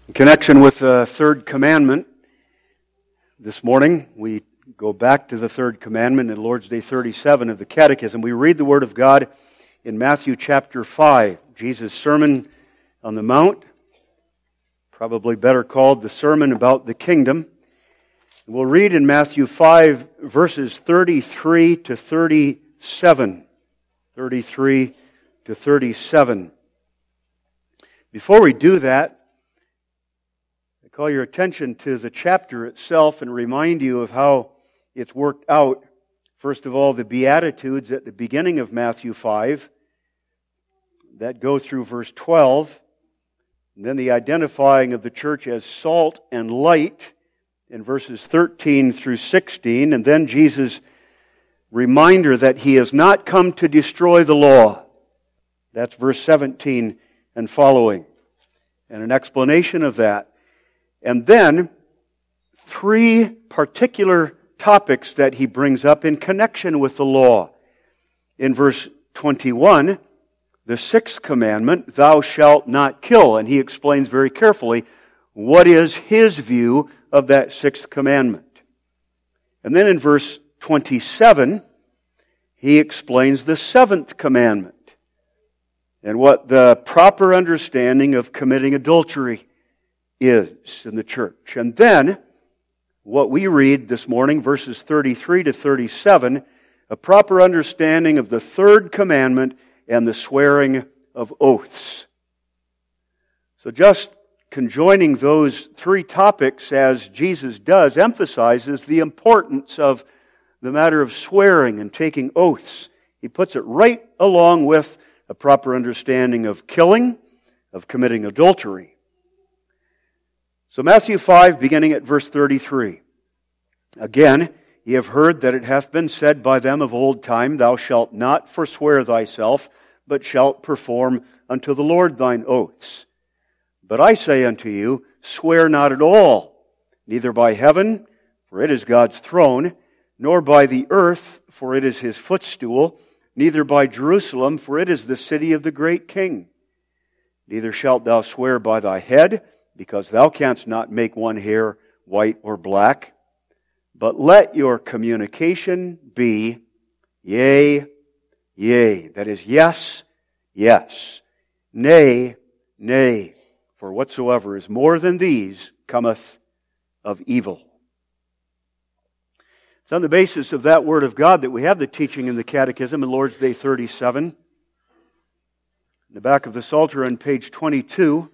In connection with the third commandment, this morning we go back to the third commandment in Lord's Day 37 of the Catechism. We read the Word of God in Matthew chapter 5, Jesus' Sermon on the Mount, probably better called the Sermon about the Kingdom. We'll read in Matthew 5 verses 33 to 37. 33 to 37. Before we do that, I call your attention to the chapter itself and remind you of how it's worked out. First of all, the Beatitudes at the beginning of Matthew 5, that go through verse 12. And then the identifying of the church as salt and light in verses 13 through 16. And then Jesus' reminder that He has not come to destroy the law. That's verse 17 and following. And an explanation of that. And then, three particular topics that He brings up in connection with the law. In verse 21, the sixth commandment, thou shalt not kill. And He explains very carefully what is His view of that sixth commandment. And then in verse 27, He explains the seventh commandment and what the proper understanding of committing adultery is in the church. And then, what we read this morning, verses 33 to 37, a proper understanding of the third commandment and the swearing of oaths. So just conjoining those three topics as Jesus does emphasizes the importance of the matter of swearing and taking oaths. He puts it right along with a proper understanding of killing, of committing adultery. So Matthew 5, beginning at verse 33. Again, ye have heard that it hath been said by them of old time, thou shalt not forswear thyself, but shalt perform unto the Lord thine oaths. But I say unto you, swear not at all, neither by heaven, for it is God's throne, nor by the earth, for it is His footstool, neither by Jerusalem, for it is the city of the great King. Neither shalt thou swear by thy head, because thou canst not make one hair white or black. But let your communication be yea, yea. That is, yes, yes. Nay, nay. For whatsoever is more than these cometh of evil. It's on the basis of that Word of God that we have the teaching in the Catechism in Lord's Day 37. In the back of the Psalter on page 22.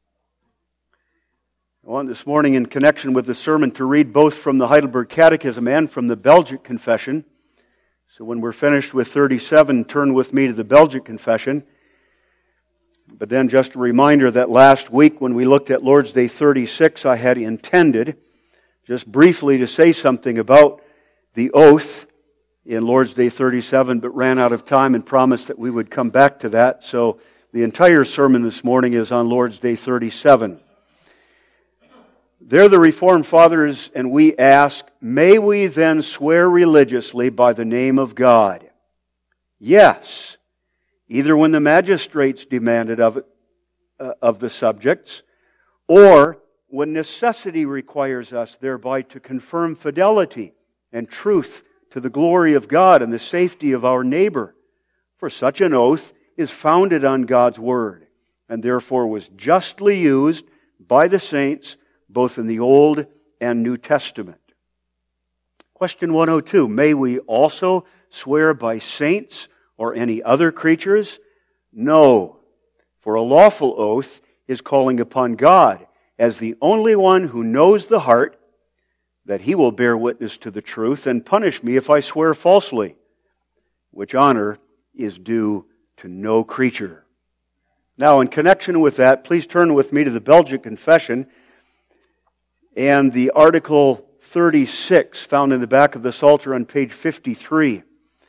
I want this morning, in connection with the sermon, to read both from the Heidelberg Catechism and from the Belgic Confession. So when we're finished with 37, turn with me to the Belgic Confession. But then just a reminder that last week when we looked at Lord's Day 36, I had intended just briefly to say something about the oath in Lord's Day 37, but ran out of time and promised that we would come back to that. So the entire sermon this morning is on Lord's Day 37. There the Reformed Fathers and we ask, may we then swear religiously by the name of God? Yes, either when the magistrates demanded of the subjects, or when necessity requires us thereby to confirm fidelity and truth to the glory of God and the safety of our neighbor. For such an oath is founded on God's Word, and therefore was justly used by the saints both in the Old and New Testament. Question 102, may we also swear by saints or any other creatures? No, for a lawful oath is calling upon God as the only one who knows the heart, that He will bear witness to the truth and punish me if I swear falsely, which honor is due to no creature. Now, in connection with that, please turn with me to the Belgic Confession and the Article 36, found in the back of the Psalter on page 53.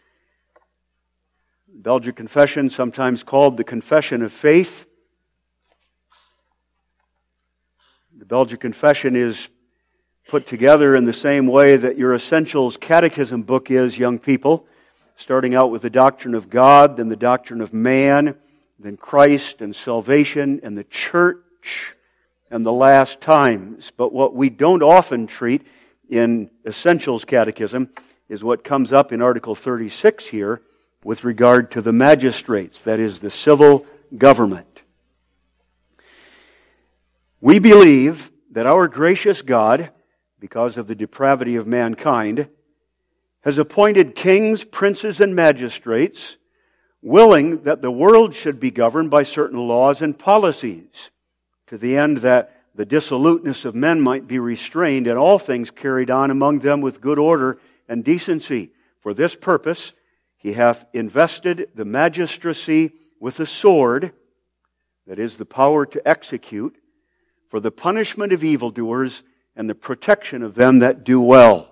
Belgic Confession, sometimes called the Confession of Faith. The Belgic Confession is put together in the same way that your Essentials Catechism book is, young people, starting out with the doctrine of God, then the doctrine of man, then Christ and salvation and the church, and the last times. But what we don't often treat in Essentials Catechism is what comes up in Article 36 here with regard to the magistrates, that is, the civil government. We believe that our gracious God, because of the depravity of mankind, has appointed kings, princes, and magistrates, willing that the world should be governed by certain laws and policies, to the end that the dissoluteness of men might be restrained, and all things carried on among them with good order and decency. For this purpose he hath invested the magistracy with a sword, that is, the power to execute, for the punishment of evildoers and the protection of them that do well.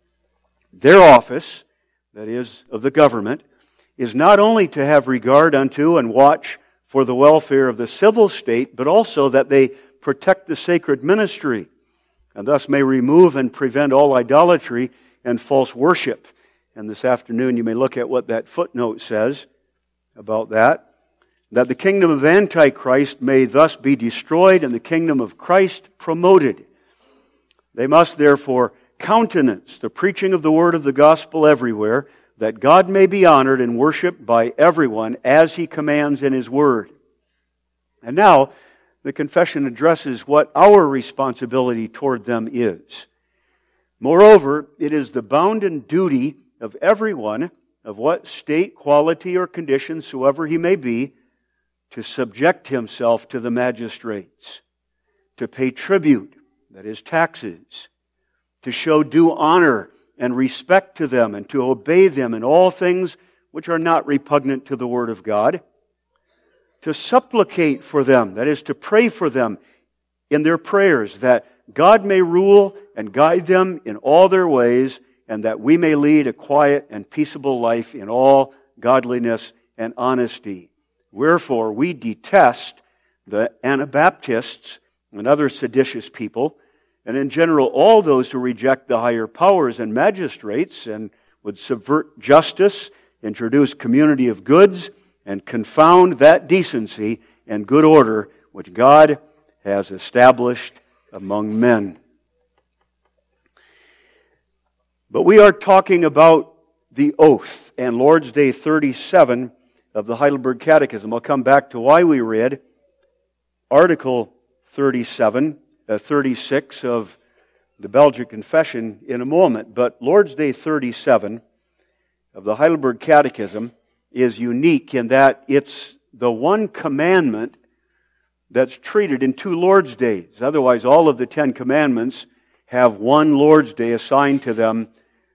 Their office, that is, of the government, is not only to have regard unto and watch for the welfare of the civil state, but also that they protect the sacred ministry, and thus may remove and prevent all idolatry and false worship. And this afternoon you may look at what that footnote says about that the kingdom of Antichrist may thus be destroyed and the kingdom of Christ promoted. They must therefore countenance the preaching of the word of the gospel everywhere, that God may be honored and worshipped by everyone as He commands in His word. And now, the confession addresses what our responsibility toward them is. Moreover, it is the bounden duty of everyone, of what state, quality, or condition soever he may be, to subject himself to the magistrates, to pay tribute, that is, taxes, to show due honor and respect to them, and to obey them in all things which are not repugnant to the Word of God, to supplicate for them, that is, to pray for them in their prayers, that God may rule and guide them in all their ways, and that we may lead a quiet and peaceable life in all godliness and honesty. Wherefore, we detest the Anabaptists and other seditious people, and in general all those who reject the higher powers and magistrates and would subvert justice, introduce community of goods, and confound that decency and good order which God has established among men. But we are talking about the oath and Lord's Day 37 of the Heidelberg Catechism. I'll come back to why we read Article 36 of the Belgic Confession in a moment. But Lord's Day 37 of the Heidelberg Catechism is unique in that it's the one commandment that's treated in two Lord's Days. Otherwise, all of the 10 commandments have one Lord's Day assigned to them,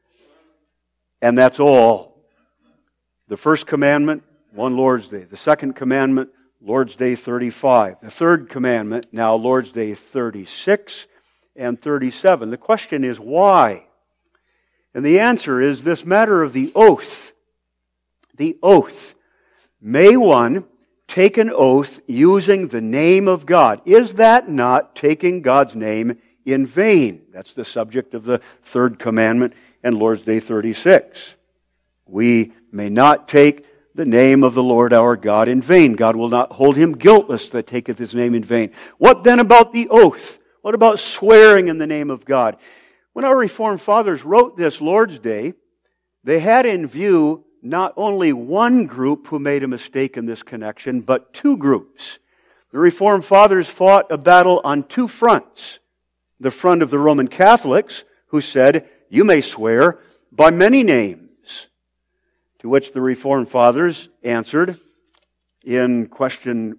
and that's all. The first commandment, one Lord's Day. The second commandment, Lord's Day 35. The third commandment, now Lord's Day 36 and 37. The question is, why? And the answer is this matter of the oath. The oath. May one take an oath using the name of God? Is that not taking God's name in vain? That's the subject of the third commandment and Lord's Day 36. We may not take the name of the Lord our God in vain. God will not hold him guiltless that taketh his name in vain. What then about the oath? What about swearing in the name of God? When our Reformed fathers wrote this Lord's Day, they had in view not only one group who made a mistake in this connection, but two groups. The Reformed fathers fought a battle on two fronts. The front of the Roman Catholics, who said, you may swear by many names. To which the Reformed fathers answered in question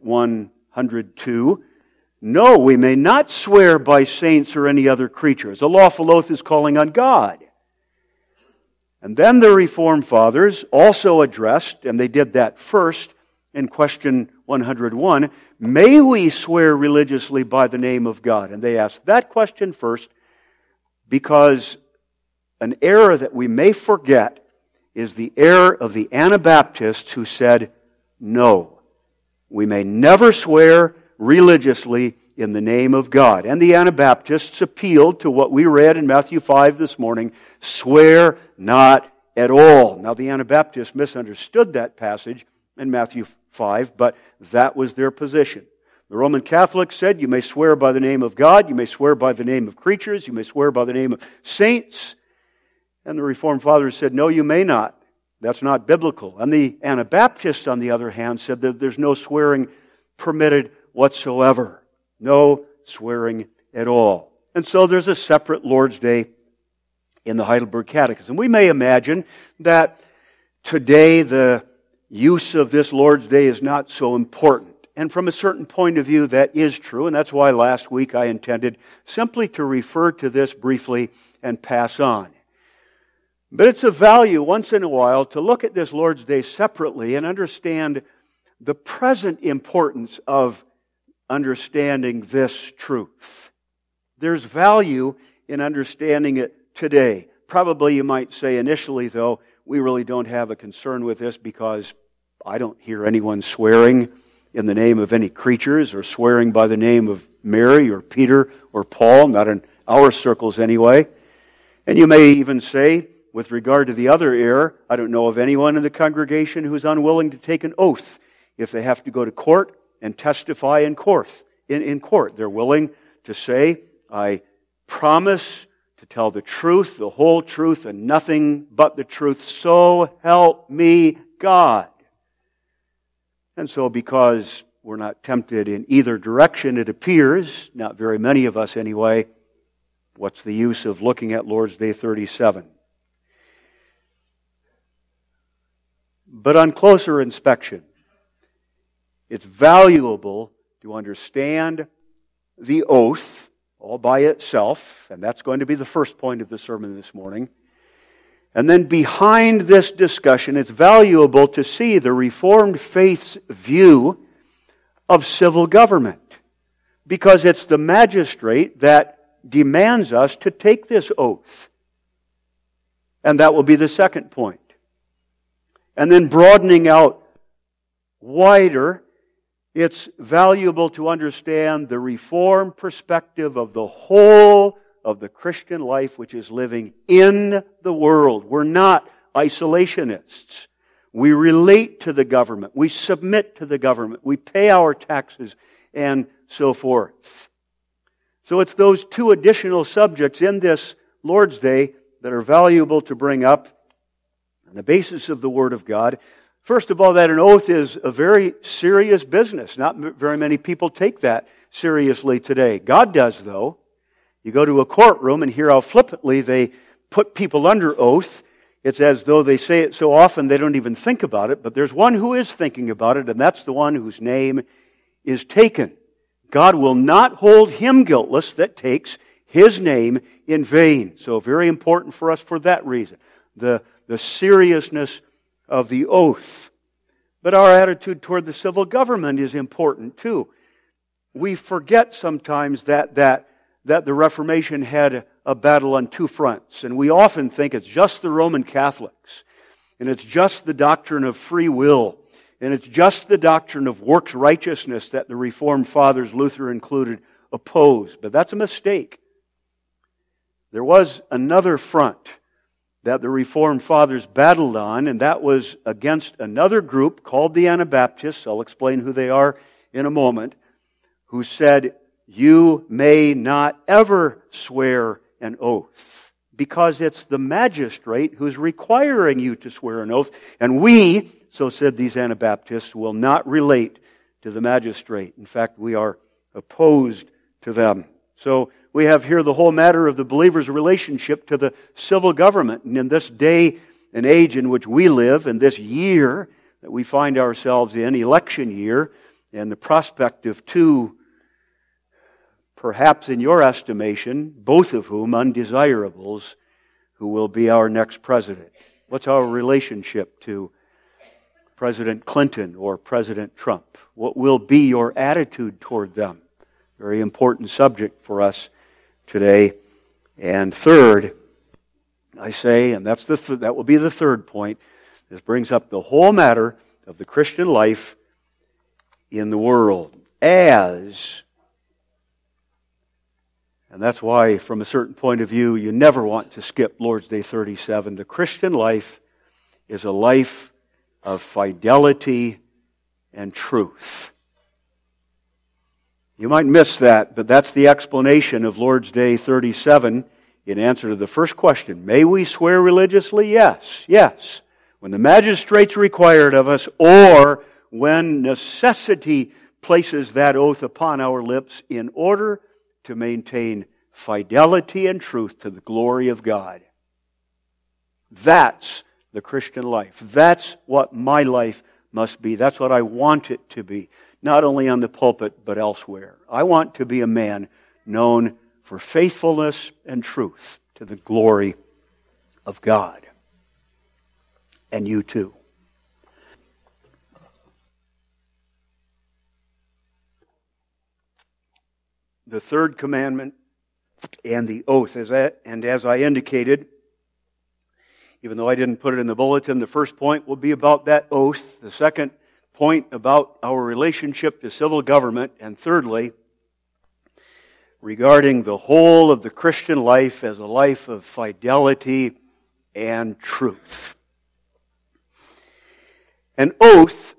102, no, we may not swear by saints or any other creatures. A lawful oath is calling on God. And then the Reformed fathers also addressed, and they did that first in question 101, may we swear religiously by the name of God? And they asked that question first because an error that we may forget is the error of the Anabaptists who said, no, we may never swear religiously in the name of God. And the Anabaptists appealed to what we read in Matthew 5 this morning, swear not at all. Now the Anabaptists misunderstood that passage in Matthew 5, but that was their position. The Roman Catholics said you may swear by the name of God, you may swear by the name of creatures, you may swear by the name of saints. And the Reformed Fathers said, no, you may not. That's not biblical. And the Anabaptists, on the other hand, said that there's no swearing permitted whatsoever. No swearing at all. And so there's a separate Lord's Day in the Heidelberg Catechism. We may imagine that today the use of this Lord's Day is not so important. And from a certain point of view, that is true. And that's why last week I intended simply to refer to this briefly and pass on. But it's of value once in a while to look at this Lord's Day separately and understand the present importance of understanding this truth. There's value in understanding it today. Probably you might say initially, though, we really don't have a concern with this because I don't hear anyone swearing in the name of any creatures or swearing by the name of Mary or Peter or Paul, not in our circles anyway. And you may even say, with regard to the other error, I don't know of anyone in the congregation who's unwilling to take an oath if they have to go to court and testify in court. In court, they're willing to say, I promise to tell the truth, the whole truth, and nothing but the truth. So help me God. And so because we're not tempted in either direction, it appears, not very many of us anyway, what's the use of looking at Lord's Day 37? But on closer inspection, it's valuable to understand the oath all by itself, and that's going to be the first point of the sermon this morning. And then behind this discussion, it's valuable to see the Reformed faith's view of civil government, because it's the magistrate that demands us to take this oath. And that will be the second point. And then broadening out wider, it's valuable to understand the Reformed perspective of the whole of the Christian life which is living in the world. We're not isolationists. We relate to the government. We submit to the government. We pay our taxes and so forth. So it's those two additional subjects in this Lord's Day that are valuable to bring up on the basis of the Word of God. First of all, that an oath is a very serious business. Not very many people take that seriously today. God does, though. You go to a courtroom and hear how flippantly they put people under oath. It's as though they say it so often they don't even think about it. But there's one who is thinking about it, and that's the one whose name is taken. God will not hold him guiltless that takes his name in vain. So very important for us for that reason. The seriousness of the oath. But our attitude toward the civil government is important too. We forget sometimes that the Reformation had a battle on two fronts. And we often think it's just the Roman Catholics. And it's just the doctrine of free will. And it's just the doctrine of works righteousness that the Reformed Fathers, Luther included, opposed. But that's a mistake. There was another front that the Reformed Fathers battled on, and that was against another group called the Anabaptists. I'll explain who they are in a moment, who said, you may not ever swear an oath, because it's the magistrate who's requiring you to swear an oath. And we, so said these Anabaptists, will not relate to the magistrate. In fact, we are opposed to them. So we have here the whole matter of the believer's relationship to the civil government. And in this day and age in which we live, in this year that we find ourselves in, election year, and the prospect of two, perhaps in your estimation, both of whom undesirables, who will be our next president. What's our relationship to President Clinton or President Trump? What will be your attitude toward them? Very important subject for us today. And third, I say, and that will be the third point, this brings up the whole matter of the Christian life in the world as, and that's why from a certain point of view you never want to skip Lord's Day 37. The Christian life is a life of fidelity and truth. You might miss that, but that's the explanation of Lord's Day 37 in answer to the first question. May we swear religiously? Yes, yes. When the magistrates require it of us, or when necessity places that oath upon our lips in order to maintain fidelity and truth to the glory of God. That's the Christian life. That's what my life must be. That's what I want it to be. Not only on the pulpit, but elsewhere. I want to be a man known for faithfulness and truth to the glory of God. And you too. The third commandment and the oath, as I indicated, even though I didn't put it in the bulletin, the first point will be about that oath. The second point about our relationship to civil government. And thirdly, regarding the whole of the Christian life as a life of fidelity and truth. An oath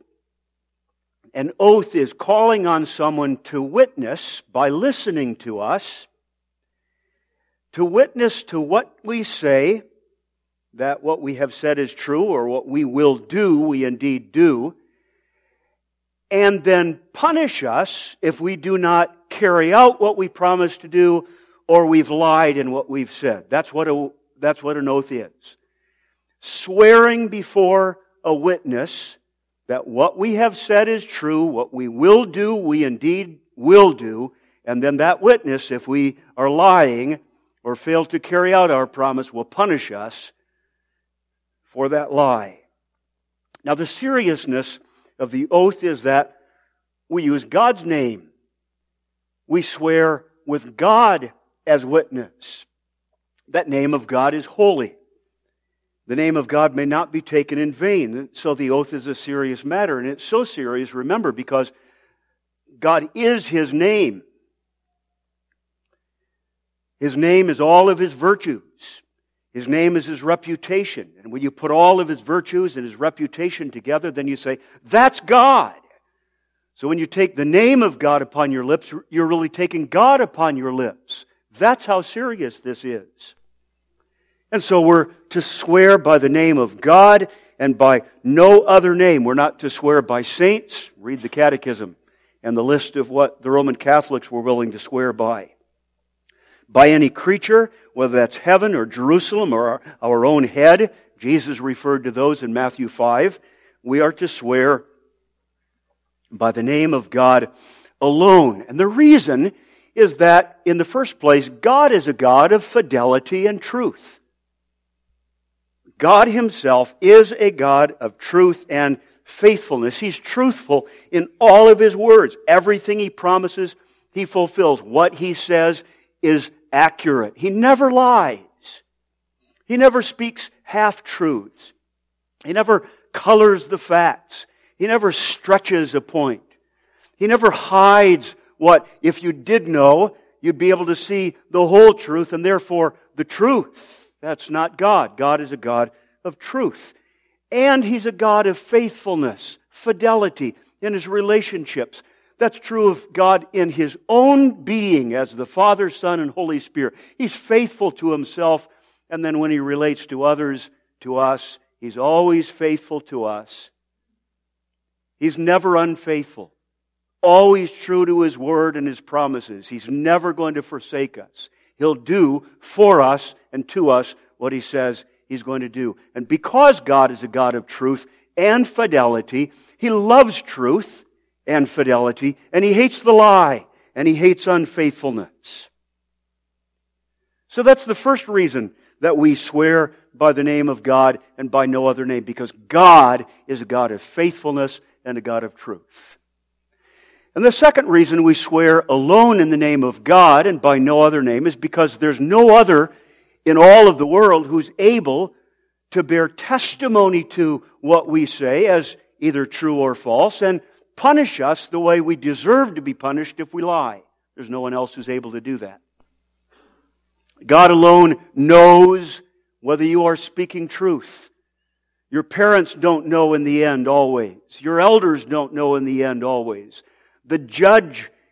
is calling on someone to witness by listening to us, to witness to what we say, that what we have said is true, or what we will do, we indeed do, and then punish us if we do not carry out what we promised to do, or we've lied in what we've said. That's what an oath is. Swearing before a witness that what we have said is true, what we will do, we indeed will do, and then that witness, if we are lying or fail to carry out our promise, will punish us for that lie. Now, the seriousness of the oath is that we use God's name. We swear with God as witness. That name of God is holy. The name of God may not be taken in vain. So the oath is a serious matter. And it's so serious, remember, because God is His name. His name is all of His virtues. His name is His reputation. And when you put all of His virtues and His reputation together, then you say, that's God. So when you take the name of God upon your lips, you're really taking God upon your lips. That's how serious this is. And so we're to swear by the name of God and by no other name. We're not to swear by saints. Read the Catechism and the list of what the Roman Catholics were willing to swear by. By any creature, whether that's heaven or Jerusalem or our own head. Jesus referred to those in Matthew 5. We are to swear by the name of God alone. And the reason is that, in the first place, God is a God of fidelity and truth. God Himself is a God of truth and faithfulness. He's truthful in all of His words. Everything He promises, He fulfills. What He says is accurate. He never lies. He never speaks half-truths. He never colors the facts. He never stretches a point. He never hides what, if you did know, you'd be able to see the whole truth and therefore the truth. That's not God. God is a God of truth. And He's a God of faithfulness, fidelity in His relationships. That's true of God in His own being as the Father, Son, and Holy Spirit. He's faithful to Himself, and then when He relates to others, to us, He's always faithful to us. He's never unfaithful. Always true to His word and His promises. He's never going to forsake us. He'll do for us and to us what He says He's going to do. And because God is a God of truth and fidelity, He loves truth and fidelity, and He hates the lie, and He hates unfaithfulness. So that's the first reason that we swear by the name of God and by no other name, because God is a God of faithfulness and a God of truth. And the second reason we swear alone in the name of God and by no other name is because there's no other in all of the world who's able to bear testimony to what we say as either true or false and punish us the way we deserve to be punished if we lie. There's no one else who's able to do that. God alone knows whether you are speaking truth. Your parents don't know in the end always. Your elders don't know in the end always. The judge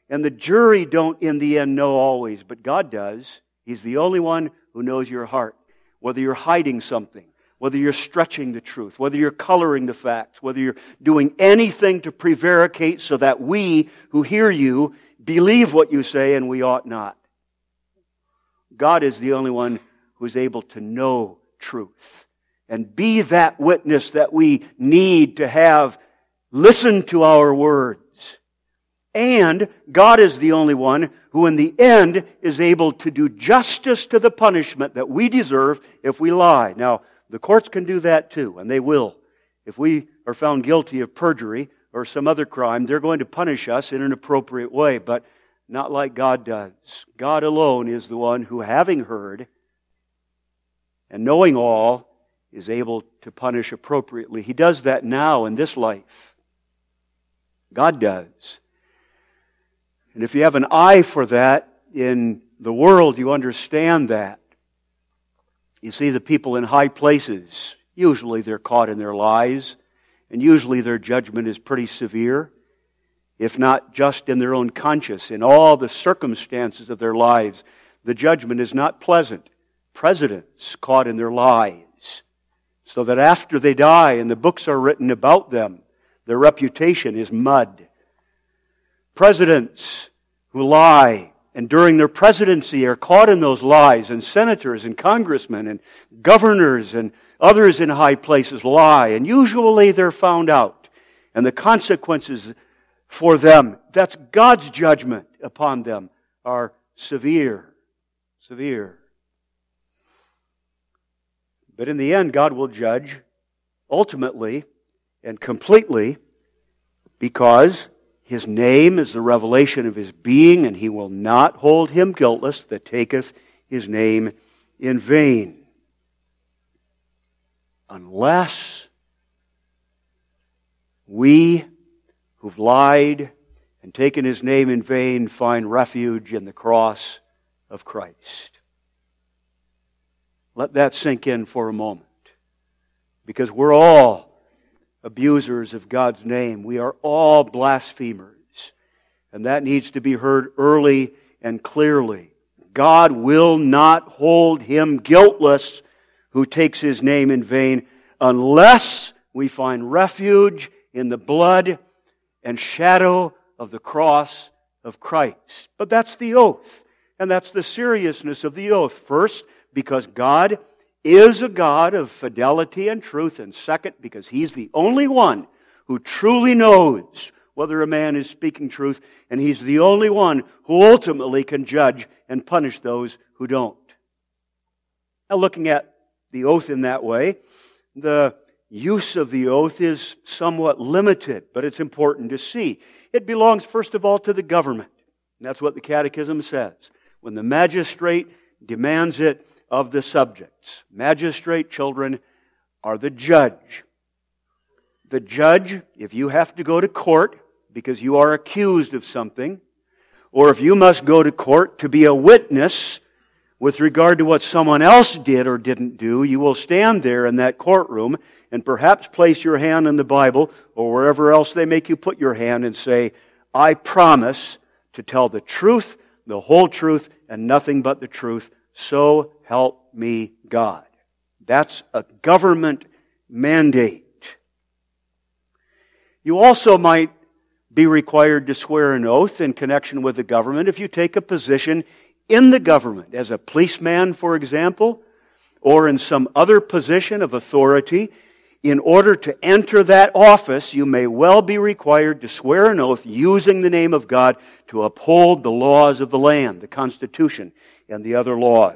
And the jury don't in the end know always, but God does. He's the only one who knows your heart. Whether you're hiding something, whether you're stretching the truth, whether you're coloring the facts, whether you're doing anything to prevaricate so that we who hear you believe what you say and we ought not. God is the only one who is able to know truth and be that witness that we need to have listen to our words. And God is the only one who in the end is able to do justice to the punishment that we deserve if we lie. Now, the courts can do that too, and they will. If we are found guilty of perjury or some other crime, they're going to punish us in an appropriate way, but not like God does. God alone is the one who, having heard and knowing all, is able to punish appropriately. He does that now in this life. God does. And if you have an eye for that in the world, you understand that. You see the people in high places, usually they're caught in their lies, and usually their judgment is pretty severe, if not just in their own conscience. In all the circumstances of their lives, the judgment is not pleasant. Presidents caught in their lies, so that after they die and the books are written about them, their reputation is mud. Presidents who lie and during their presidency are caught in those lies, and senators and congressmen and governors and others in high places lie, and usually they're found out. And the consequences for them, that's God's judgment upon them, are severe. Severe. But in the end, God will judge ultimately and completely, because His name is the revelation of His being, and He will not hold him guiltless that taketh His name in vain. Unless we who've lied and taken His name in vain find refuge in the cross of Christ. Let that sink in for a moment. Because we're all abusers of God's name. We are all blasphemers. And that needs to be heard early and clearly. God will not hold him guiltless who takes His name in vain unless we find refuge in the blood and shadow of the cross of Christ. But that's the oath. And that's the seriousness of the oath. First, because God is a God of fidelity and truth. And second, because He's the only one who truly knows whether a man is speaking truth. And He's the only one who ultimately can judge and punish those who don't. Now, looking at the oath in that way, the use of the oath is somewhat limited, but it's important to see. It belongs, first of all, to the government. And that's what the Catechism says. When the magistrate demands it of the subjects. Magistrate, children, are the judge. The judge, if you have to go to court because you are accused of something, or if you must go to court to be a witness with regard to what someone else did or didn't do, you will stand there in that courtroom and perhaps place your hand in the Bible or wherever else they make you put your hand and say, I promise to tell the truth, the whole truth, and nothing but the truth. So help me God. That's a government mandate. You also might be required to swear an oath in connection with the government if you take a position in the government, as a policeman, for example, or in some other position of authority. In order to enter that office, you may well be required to swear an oath using the name of God to uphold the laws of the land, the Constitution, and the other laws.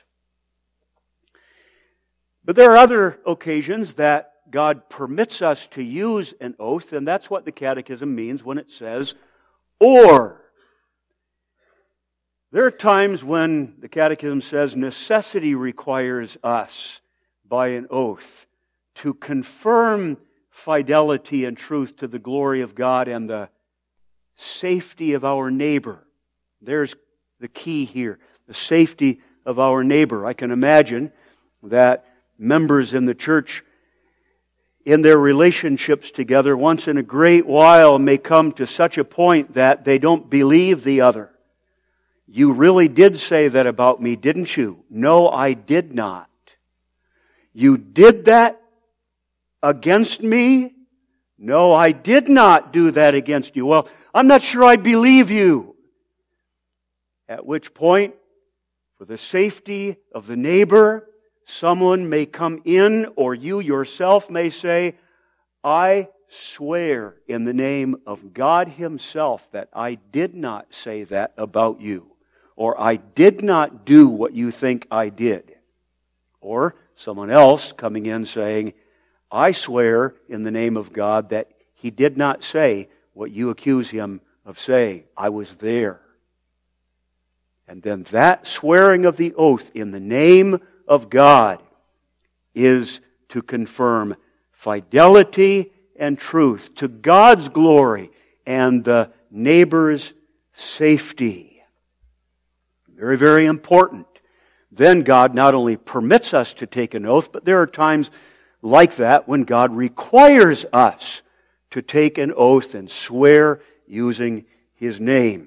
But there are other occasions that God permits us to use an oath, and that's what the Catechism means when it says, or. There are times when the Catechism says necessity requires us by an oath to confirm fidelity and truth to the glory of God and the safety of our neighbor. There's the key here, the safety of our neighbor. I can imagine that members in the church in their relationships together once in a great while may come to such a point that they don't believe the other. You really did say that about me, didn't you? No, I did not. You did that against me? No, I did not do that against you. Well, I'm not sure I believe you. At which point, for the safety of the neighbor, someone may come in, or you yourself may say, I swear in the name of God Himself that I did not say that about you, or I did not do what you think I did. Or someone else coming in saying, I swear in the name of God that he did not say what you accuse him of saying. I was there. And then that swearing of the oath in the name of God is to confirm fidelity and truth to God's glory and the neighbor's safety. Very, very important. Then God not only permits us to take an oath, but there are times like that when God requires us to take an oath and swear using His name.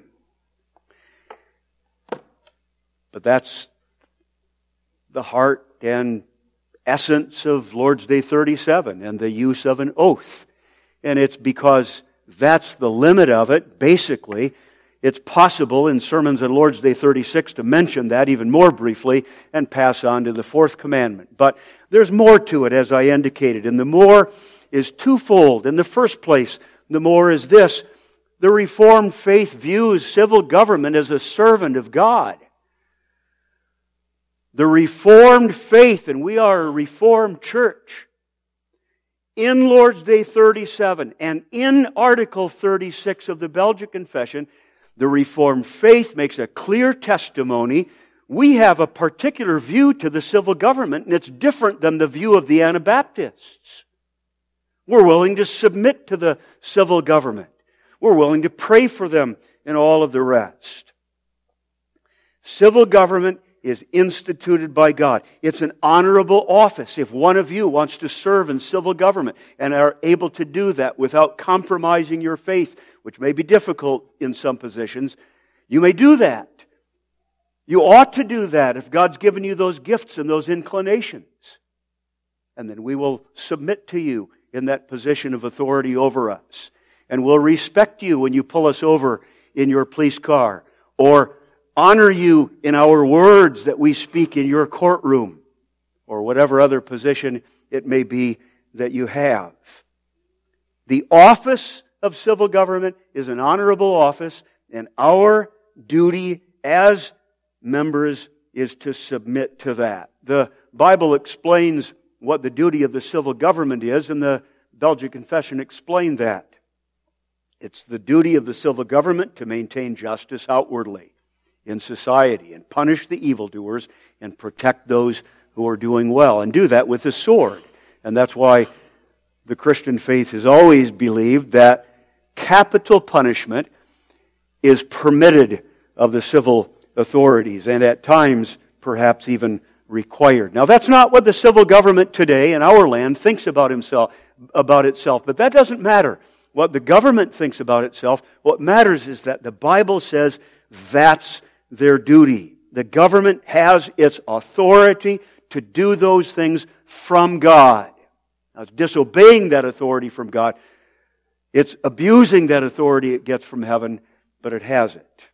But that's the heart and essence of Lord's Day 37 and the use of an oath. And it's because that's the limit of it, basically. It's possible in sermons on Lord's Day 36 to mention that even more briefly and pass on to the fourth commandment. But there's more to it, as I indicated. And the more is twofold. In the first place, the more is this. The Reformed faith views civil government as a servant of God. The Reformed faith, and we are a Reformed church, in Lord's Day 37 and in Article 36 of the Belgic Confession, the Reformed faith makes a clear testimony. We have a particular view to the civil government, and it's different than the view of the Anabaptists. We're willing to submit to the civil government. We're willing to pray for them and all of the rest. Civil government is instituted by God. It's an honorable office. If one of you wants to serve in civil government and are able to do that without compromising your faith, which may be difficult in some positions, you may do that. You ought to do that if God's given you those gifts and those inclinations. And then we will submit to you in that position of authority over us. And we'll respect you when you pull us over in your police car, or honor you in our words that we speak in your courtroom, or whatever other position it may be that you have. The office of civil government is an honorable office, and our duty as members is to submit to that. The Bible explains what the duty of the civil government is, and the Belgic Confession explained that. It's the duty of the civil government to maintain justice outwardly in society and punish the evildoers and protect those who are doing well, and do that with the sword. And that's why the Christian faith has always believed that capital punishment is permitted of the civil authorities, and at times perhaps even required. Now that's not what the civil government today in our land thinks about itself, but that doesn't matter. What the government thinks about itself, what matters is that the Bible says that's their duty. The government has its authority to do those things from God. Now, it's disobeying that authority from God. It's abusing that authority it gets from heaven, but it has it.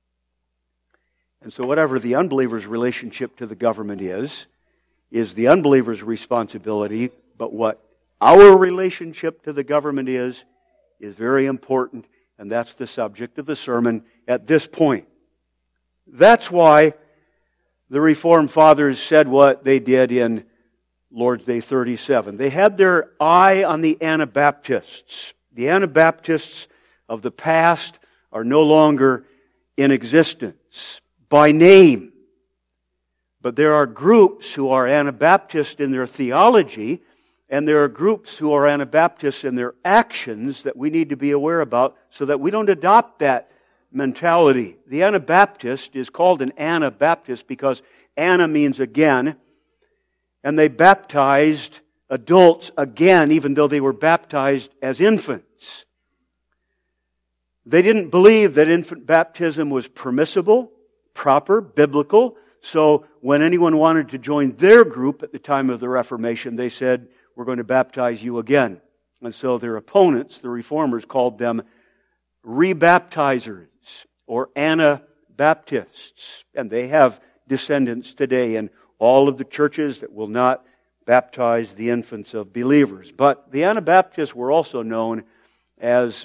And so whatever the unbeliever's relationship to the government is the unbeliever's responsibility, but what our relationship to the government is very important, and that's the subject of the sermon at this point. That's why the Reformed Fathers said what they did in Lord's Day 37. They had their eye on the Anabaptists. The Anabaptists of the past are no longer in existence by name. But there are groups who are Anabaptist in their theology, and there are groups who are Anabaptists in their actions that we need to be aware about so that we don't adopt that mentality. The Anabaptist is called an Anabaptist because Anna means again, and they baptized adults again, even though they were baptized as infants. They didn't believe that infant baptism was permissible, proper, biblical. So when anyone wanted to join their group at the time of the Reformation, they said, we're going to baptize you again. And so their opponents, the Reformers, called them rebaptizers or Anabaptists. And they have descendants today in all of the churches that will not baptize the infants of believers. But the Anabaptists were also known as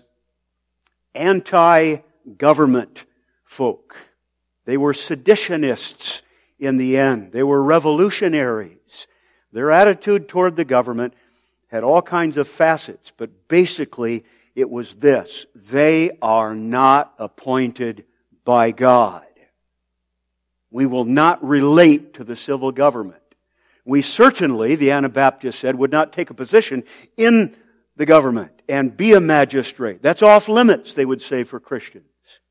anti-government folk. They were seditionists in the end. They were revolutionaries. Their attitude toward the government had all kinds of facets, but basically it was this: they are not appointed by God. We will not relate to the civil government. We certainly, the Anabaptists said, would not take a position in the government and be a magistrate. That's off limits, they would say, for Christians.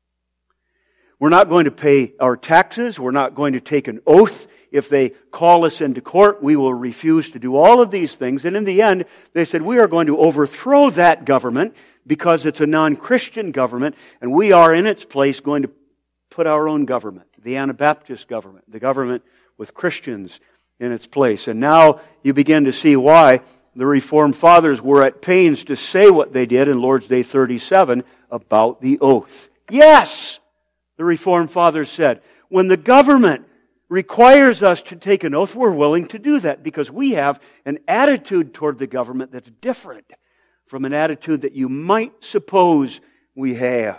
We're not going to pay our taxes. We're not going to take an oath. If they call us into court, we will refuse to do all of these things. And in the end, they said, we are going to overthrow that government because it's a non-Christian government, and we are in its place going to put our own government, the Anabaptist government, the government with Christians in its place. And now you begin to see why the Reformed Fathers were at pains to say what they did in Lord's Day 37 about the oath. Yes, the Reformed Fathers said, when the government requires us to take an oath, we're willing to do that because we have an attitude toward the government that's different from an attitude that you might suppose we have.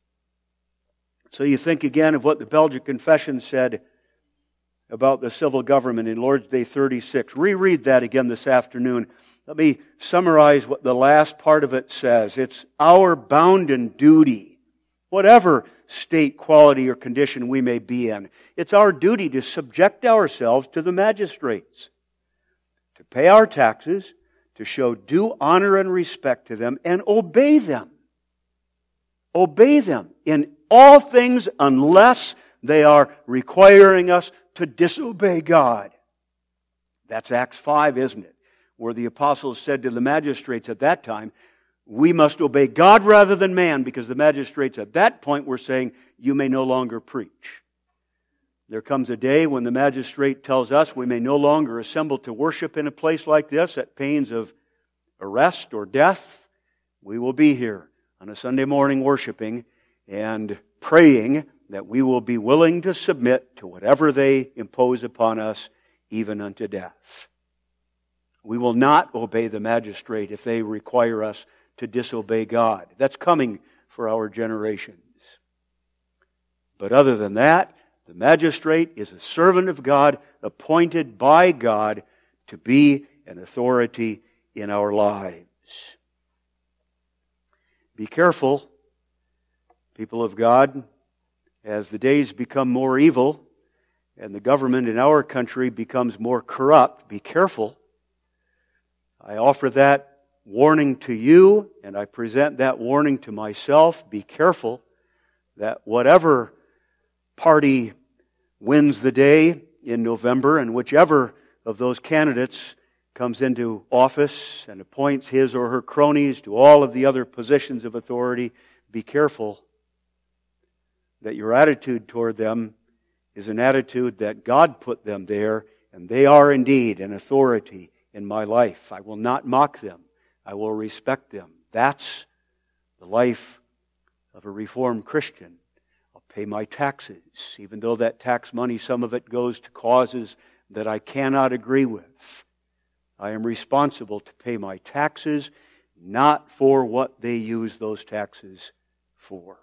So you think again of what the Belgic Confession said about the civil government in Lord's Day 36. Reread that again this afternoon. Let me summarize what the last part of it says. It's our bounden duty, whatever state, quality, or condition we may be in. It's our duty to subject ourselves to the magistrates, to pay our taxes, to show due honor and respect to them, and obey them. Obey them in all things unless they are requiring us to disobey God. That's Acts 5, isn't it? Where the apostles said to the magistrates at that time, we must obey God rather than man, because the magistrates at that point were saying, you may no longer preach. There comes a day when the magistrate tells us we may no longer assemble to worship in a place like this at pains of arrest or death. We will be here on a Sunday morning worshiping and praying that we will be willing to submit to whatever they impose upon us, even unto death. We will not obey the magistrate if they require us to disobey God. That's coming for our generations. But other than that, the magistrate is a servant of God, appointed by God to be an authority in our lives. Be careful, people of God, as the days become more evil and the government in our country becomes more corrupt. Be careful. I offer that warning to you, and I present that warning to myself. Be careful that whatever party wins the day in November, and whichever of those candidates comes into office and appoints his or her cronies to all of the other positions of authority, be careful that your attitude toward them is an attitude that God put them there, and they are indeed an authority in my life. I will not mock them. I will respect them. That's the life of a Reformed Christian. I'll pay my taxes, even though that tax money, some of it goes to causes that I cannot agree with. I am responsible to pay my taxes, not for what they use those taxes for.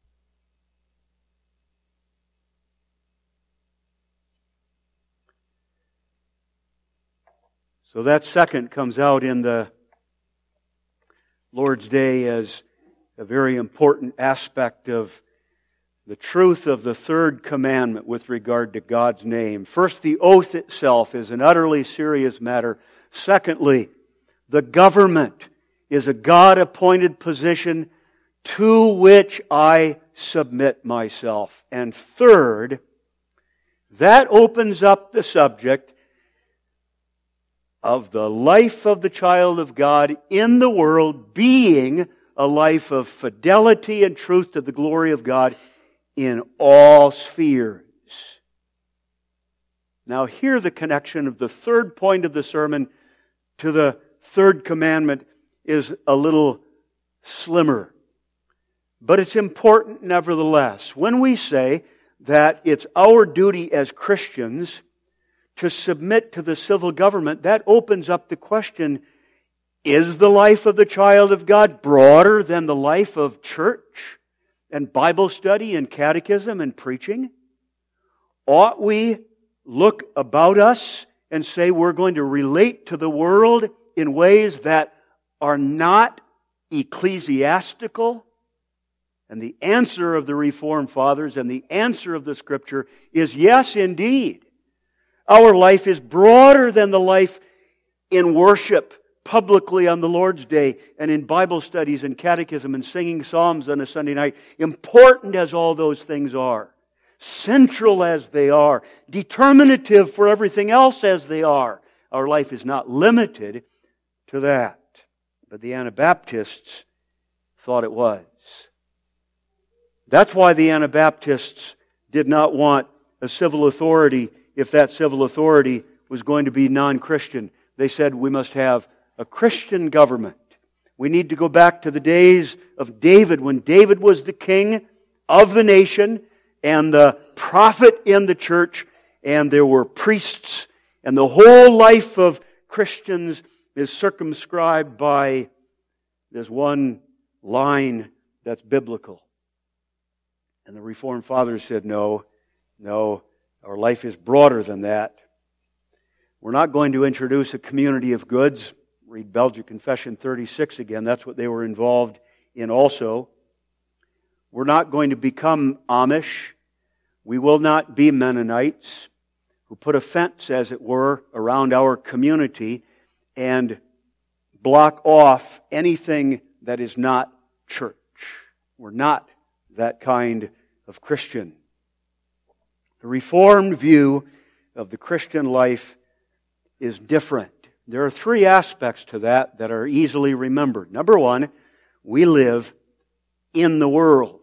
So that second comes out in the Lord's Day as a very important aspect of the truth of the third commandment with regard to God's name. First, the oath itself is an utterly serious matter. Secondly, the government is a God-appointed position to which I submit myself. And third, that opens up the subject of the life of the child of God in the world being a life of fidelity and truth to the glory of God in all spheres. Now here the connection of the third point of the sermon to the third commandment is a little slimmer. But it's important nevertheless. When we say that it's our duty as Christians to submit to the civil government, that opens up the question, is the life of the child of God broader than the life of church and Bible study and catechism and preaching? Ought we look about us and say we're going to relate to the world in ways that are not ecclesiastical? And the answer of the Reformed Fathers and the answer of the Scripture is yes, indeed. Our life is broader than the life in worship publicly on the Lord's Day and in Bible studies and catechism and singing psalms on a Sunday night. Important as all those things are, central as they are, determinative for everything else as they are, our life is not limited to that. But the Anabaptists thought it was. That's why the Anabaptists did not want a civil authority if that civil authority was going to be non-Christian. They said we must have a Christian government. We need to go back to the days of David, when David was the king of the nation and the prophet in the church, and there were priests, and the whole life of Christians is circumscribed by this one line that's biblical. And the Reformed Fathers said, no, our life is broader than that. We're not going to introduce a community of goods. Read Belgic Confession 36 again. That's what they were involved in also. We're not going to become Amish. We will not be Mennonites who put a fence, as it were, around our community and block off anything that is not church. We're not that kind of Christian. The Reformed view of the Christian life is different. There are three aspects to that are easily remembered. Number one, we live in the world.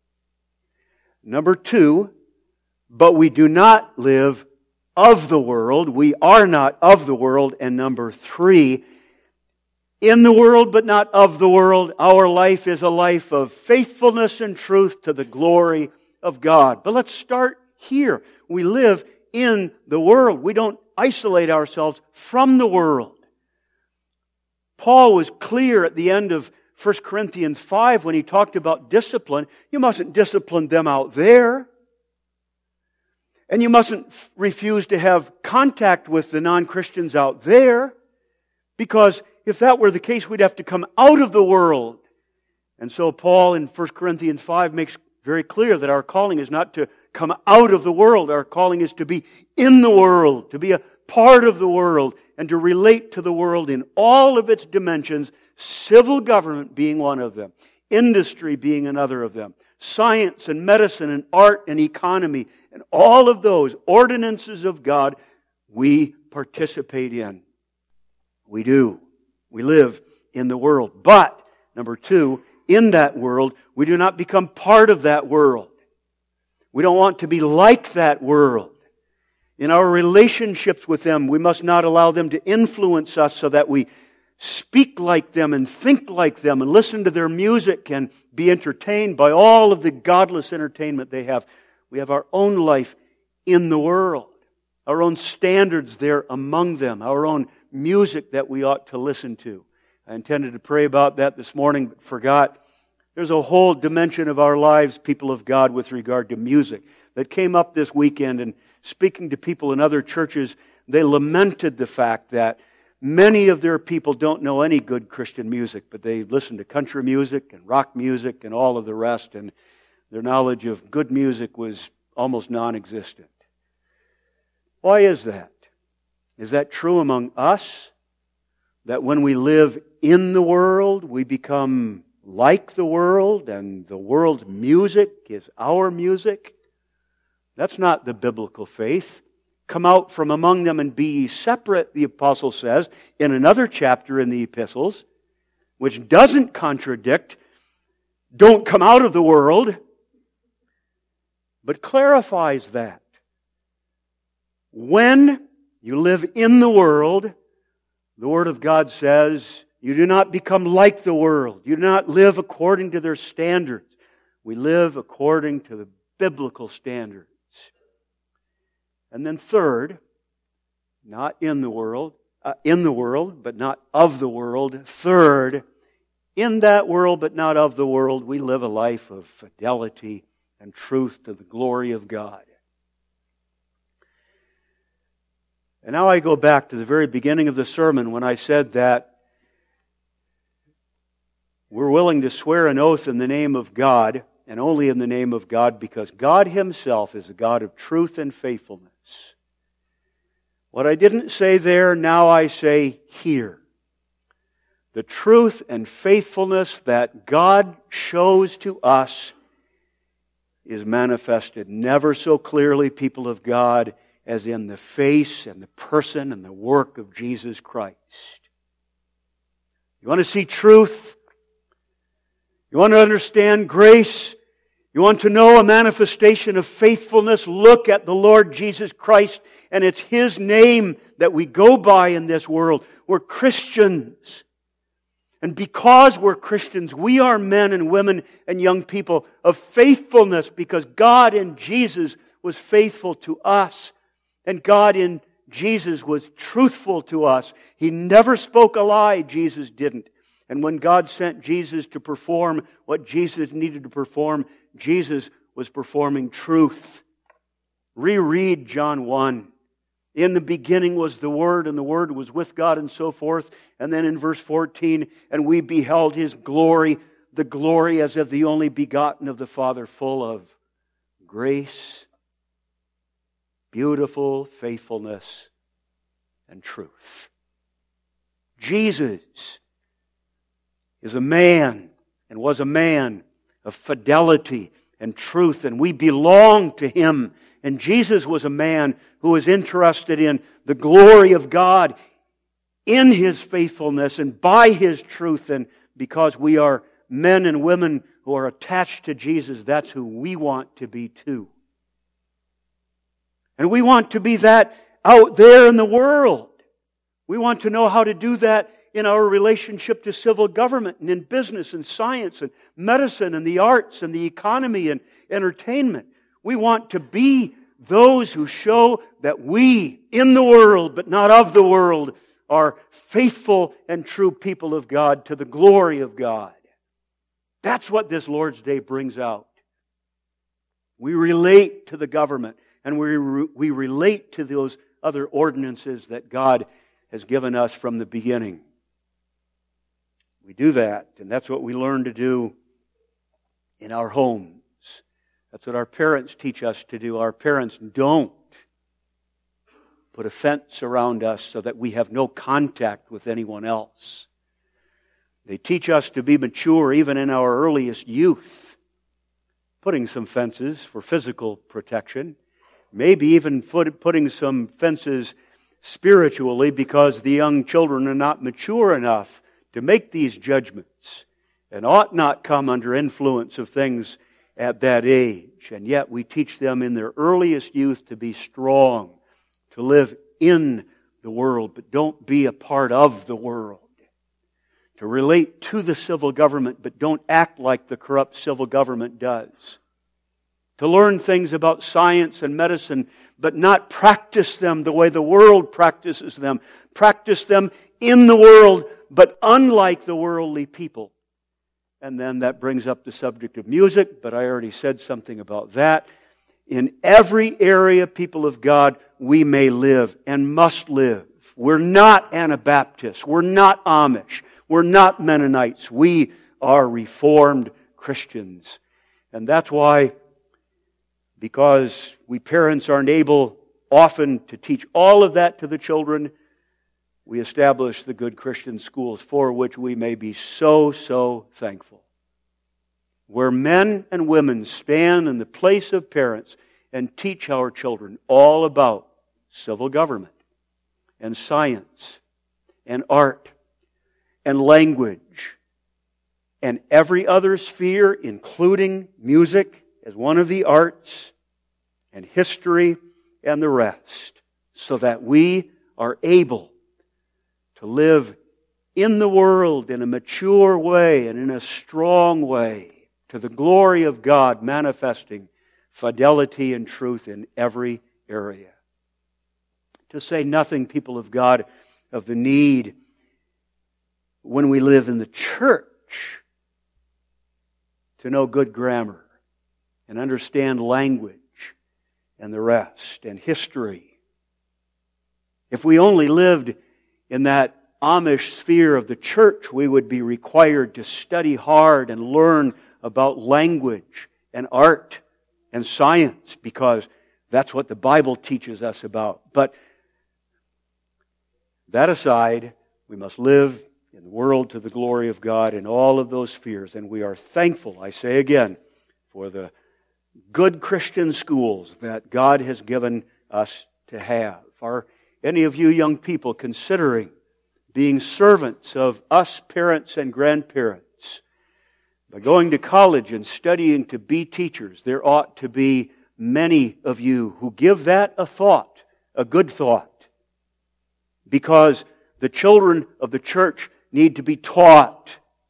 Number two, but we do not live of the world. We are not of the world. And number three, in the world but not of the world, our life is a life of faithfulness and truth to the glory of God. But let's start here. We live in the world. We don't isolate ourselves from the world. Paul was clear at the end of 1 Corinthians 5 when he talked about discipline. You mustn't discipline them out there. And you mustn't refuse to have contact with the non-Christians out there, because if that were the case, we'd have to come out of the world. And so Paul in 1 Corinthians 5 makes very clear that our calling is not to come out of the world. Our calling is to be in the world, to be a part of the world, and to relate to the world in all of its dimensions, civil government being one of them, industry being another of them, science and medicine and art and economy, and all of those ordinances of God we participate in. We do. We live in the world. But, number two, in that world, we do not become part of that world. We don't want to be like that world. In our relationships with them, we must not allow them to influence us so that we speak like them and think like them and listen to their music and be entertained by all of the godless entertainment they have. We have our own life in the world, our own standards there among them, our own music that we ought to listen to. I intended to pray about that this morning, but forgot. There's a whole dimension of our lives, people of God, with regard to music that came up this weekend. And speaking to people in other churches, they lamented the fact that many of their people don't know any good Christian music, but they listen to country music and rock music and all of the rest, and their knowledge of good music was almost non-existent. Why is that? Is that true among us? That when we live in the world, we become like the world, and the world's music is our music? That's not the biblical faith. come out from among them and be ye separate, the apostle says in another chapter in the epistles, which doesn't contradict, don't come out of the world, but clarifies that. When you live in the world, the Word of God says, you do not become like the world. You do not live according to their standards. We live according to the biblical standards. And then third, not in the world, but not of the world. Third, in that world, but not of the world, we live a life of fidelity and truth to the glory of God. And now I go back to the very beginning of the sermon when I said that we're willing to swear an oath in the name of God, and only in the name of God, because God Himself is a God of truth and faithfulness. What I didn't say there, now I say here. The truth and faithfulness that God shows to us is manifested never so clearly, people of God, as in the face and the person and the work of Jesus Christ. You want to see truth? You want to understand grace? You want to know a manifestation of faithfulness? Look at the Lord Jesus Christ, and it's His name that we go by in this world. We're Christians. And because we're Christians, we are men and women and young people of faithfulness, because God in Jesus was faithful to us. And God in Jesus was truthful to us. He never spoke a lie, Jesus didn't. And when God sent Jesus to perform what Jesus needed to perform, Jesus was performing truth. Reread John 1. In the beginning was the Word, and the Word was with God, and so forth. And then in verse 14, and we beheld His glory, the glory as of the only begotten of the Father, full of grace, beautiful faithfulness, and truth. Jesus is a man, and was a man of fidelity and truth, and we belong to Him. And Jesus was a man who was interested in the glory of God in His faithfulness and by His truth. And because we are men and women who are attached to Jesus, that's who we want to be too. And we want to be that out there in the world. We want to know how to do that in our relationship to civil government and in business and science and medicine and the arts and the economy and entertainment. We want to be those who show that we, in the world but not of the world, are faithful and true people of God to the glory of God. That's what this Lord's Day brings out. We relate to the government, and we relate to those other ordinances that God has given us from the beginning. We do that, and that's what we learn to do in our homes. That's what our parents teach us to do. Our parents don't put a fence around us so that we have no contact with anyone else. They teach us to be mature even in our earliest youth, putting some fences for physical protection, maybe even putting some fences spiritually, because the young children are not mature enough to make these judgments and ought not come under influence of things at that age. And yet we teach them in their earliest youth to be strong, to live in the world, but don't be a part of the world. To relate to the civil government, but don't act like the corrupt civil government does. To learn things about science and medicine, but not practice them the way the world practices them. Practice them in the world, but unlike the worldly people. And then that brings up the subject of music, but I already said something about that. In every area, people of God, we may live and must live. We're not Anabaptists. We're not Amish. We're not Mennonites. We are Reformed Christians. And that's why, because we parents aren't able often to teach all of that to the children, we establish the good Christian schools, for which we may be so thankful. Where men and women stand in the place of parents and teach our children all about civil government and science and art and language and every other sphere, including music as one of the arts, and history and the rest, so that we are able to live in the world in a mature way and in a strong way to the glory of God, manifesting fidelity and truth in every area. To say nothing, people of God, of the need when we live in the church to know good grammar and understand language and the rest, and history. If we only lived in that Amish sphere of the church, we would be required to study hard and learn about language and art and science, because that's what the Bible teaches us about. But that aside, we must live in the world to the glory of God in all of those spheres. And we are thankful, I say again, for the good Christian schools that God has given us to have. Are any of you young people considering being servants of us parents and grandparents? By going to college and studying to be teachers, there ought to be many of you who give that a thought, a good thought. Because the children of the church need to be taught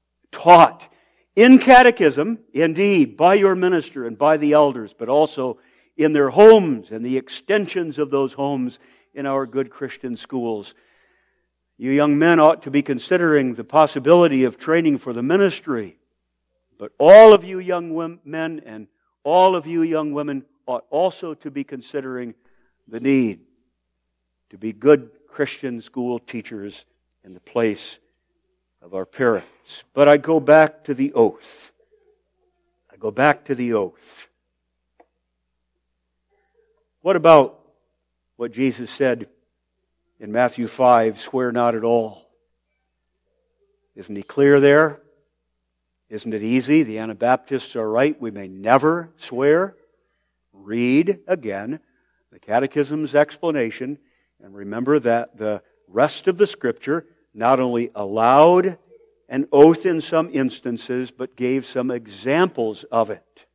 in catechism, indeed, by your minister and by the elders, but also in their homes and the extensions of those homes in our good Christian schools. You young men ought to be considering the possibility of training for the ministry. But all of you young men and all of you young women ought also to be considering the need to be good Christian school teachers in the place of our parents. But I go back to the oath. What about what Jesus said in Matthew 5, swear not at all? Isn't He clear there? Isn't it easy? The Anabaptists are right. We may never swear. Read again the Catechism's explanation, and remember that the rest of the Scripture not only allowed an oath in some instances, but gave some examples of it.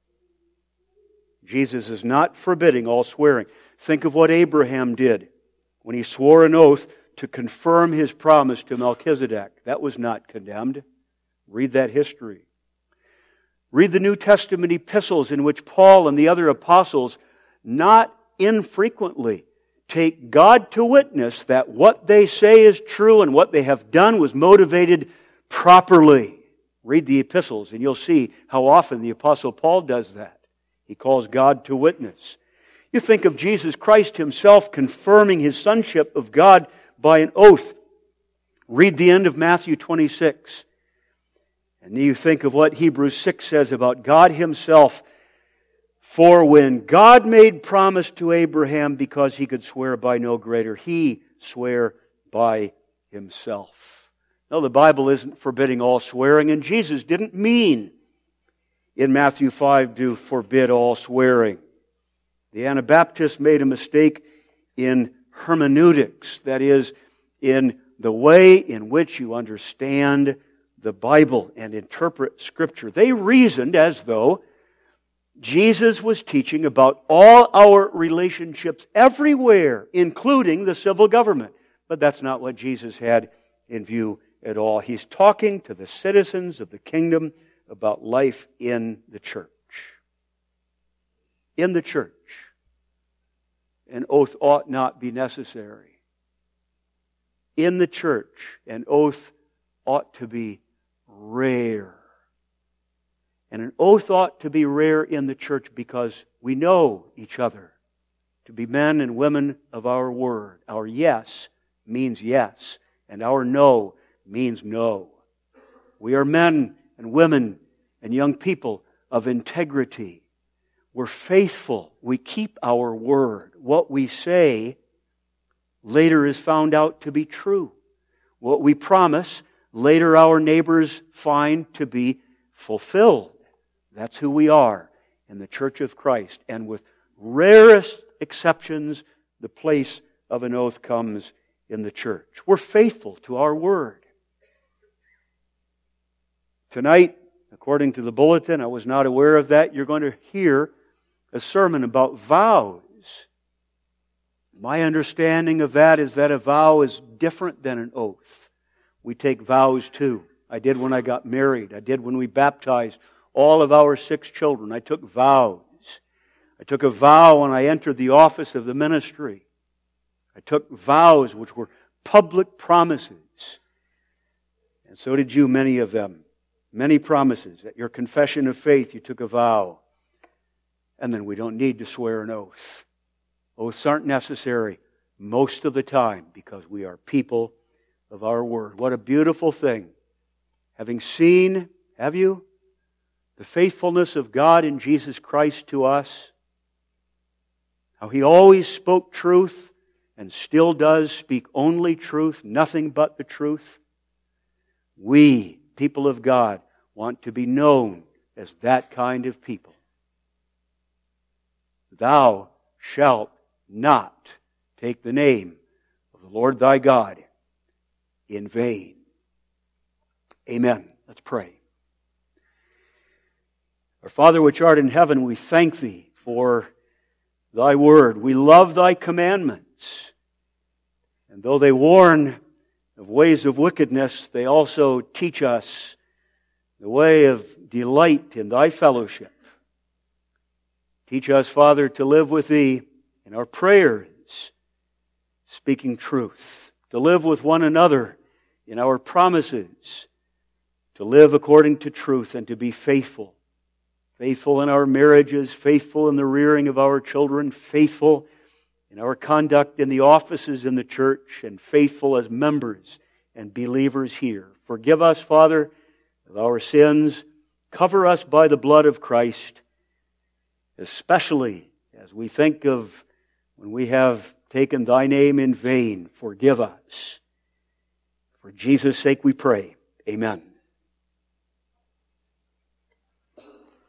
Jesus is not forbidding all swearing. Think of what Abraham did when he swore an oath to confirm his promise to Melchizedek. That was not condemned. Read that history. Read the New Testament epistles in which Paul and the other apostles not infrequently take God to witness that what they say is true and what they have done was motivated properly. Read the epistles and you'll see how often the Apostle Paul does that. He calls God to witness. You think of Jesus Christ Himself confirming His sonship of God by an oath. Read the end of Matthew 26. And you think of what Hebrews 6 says about God Himself. For when God made promise to Abraham because he could swear by no greater, He swore by Himself. No, the Bible isn't forbidding all swearing, and Jesus didn't mean in Matthew 5 to forbid all swearing. The Anabaptists made a mistake in hermeneutics, that is, in the way in which you understand the Bible and interpret Scripture. They reasoned as though Jesus was teaching about all our relationships everywhere, including the civil government. But that's not what Jesus had in view at all. He's talking to the citizens of the kingdom about life in the church. In the church, an oath ought not be necessary. In the church, an oath ought to be rare. And an oath ought to be rare in the church because we know each other to be men and women of our word. Our yes means yes, and our no means no. We are men and women and young people of integrity. We're faithful. We keep our word. What we say later is found out to be true. What we promise, later our neighbors find to be fulfilled. That's who we are in the Church of Christ. And with rarest exceptions, the place of an oath comes in the church. We're faithful to our word. Tonight, according to the bulletin, I was not aware of that, you're going to hear a sermon about vows. My understanding of that is that a vow is different than an oath. We take vows too. I did when I got married. I did when we baptized all of our 6 children. I took vows. I took a vow when I entered the office of the ministry. I took vows which were public promises. And so did you, many of them. Many promises. At your confession of faith, you took a vow. And then we don't need to swear an oath. Oaths aren't necessary most of the time because we are people of our word. What a beautiful thing. Having seen, have you, the faithfulness of God in Jesus Christ to us, how He always spoke truth and still does speak only truth, nothing but the truth. We, people of God, want to be known as that kind of people. Thou shalt not take the name of the Lord thy God in vain. Amen. Let's pray. Our Father which art in heaven, we thank Thee for Thy word. We love Thy commandments. And though they warn of ways of wickedness, they also teach us the way of delight in Thy fellowship. Teach us, Father, to live with Thee in our prayers, speaking truth. To live with one another in our promises. To live according to truth and to be faithful. Faithful in our marriages, faithful in the rearing of our children, faithful in our conduct in the offices in the church, and faithful as members and believers here. Forgive us, Father, of our sins. Cover us by the blood of Christ, especially as we think of when we have taken Thy name in vain. Forgive us. For Jesus' sake we pray. Amen.